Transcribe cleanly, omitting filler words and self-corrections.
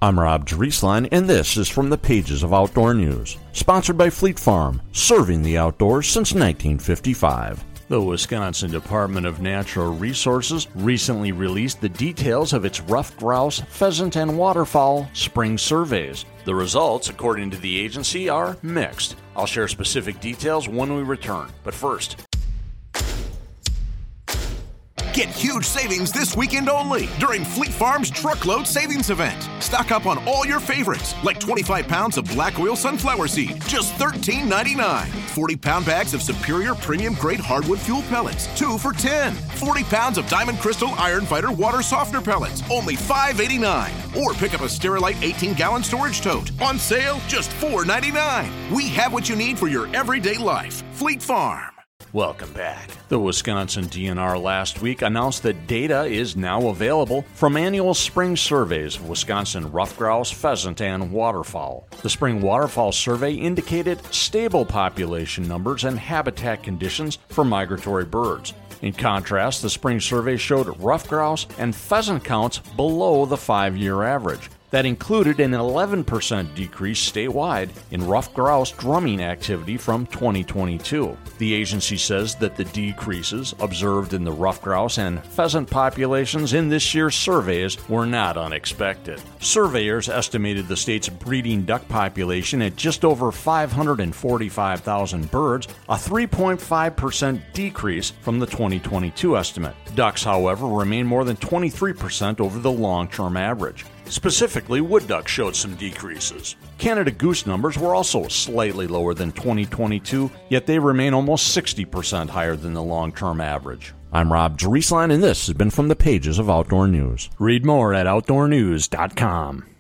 I'm Rob Drieslein, and this is from the pages of Outdoor News. Sponsored by Fleet Farm, serving the outdoors since 1955. The Wisconsin Department of Natural Resources recently released the details of its ruffed grouse, pheasant, and waterfowl spring surveys. The results, according to the agency, are mixed. I'll share specific details when we return, but first... Get huge savings this weekend only during Fleet Farm's Truckload Savings Event. Stock up on all your favorites, like 25 pounds of black oil sunflower seed, just $13.99. 40-pound bags of Superior Premium Grade Hardwood Fuel Pellets, 2 for $10. 40 pounds of Diamond Crystal Iron Fighter Water Softener Pellets, only $5.89. Or pick up a Sterilite 18-gallon storage tote, on sale, just $4.99. We have what you need for your everyday life. Fleet Farm. Welcome back. The Wisconsin DNR last week announced that data is now available from annual spring surveys of Wisconsin ruffed grouse, pheasant, and waterfowl. The spring waterfowl survey indicated stable population numbers and habitat conditions for migratory birds. In contrast, the spring survey showed ruffed grouse and pheasant counts below the 5-year average. That included an 11% decrease statewide in ruffed grouse drumming activity from 2022. The agency says that the decreases observed in the ruffed grouse and pheasant populations in this year's surveys were not unexpected. Surveyors estimated the state's breeding duck population at just over 545,000 birds, a 3.5% decrease from the 2022 estimate. Ducks, however, remain more than 23% over the long-term average. Specifically, wood ducks showed some decreases. Canada goose numbers were also slightly lower than 2022, yet they remain almost 60% higher than the long-term average. I'm Rob Drieslein, and this has been from the pages of Outdoor News. Read more at OutdoorNews.com.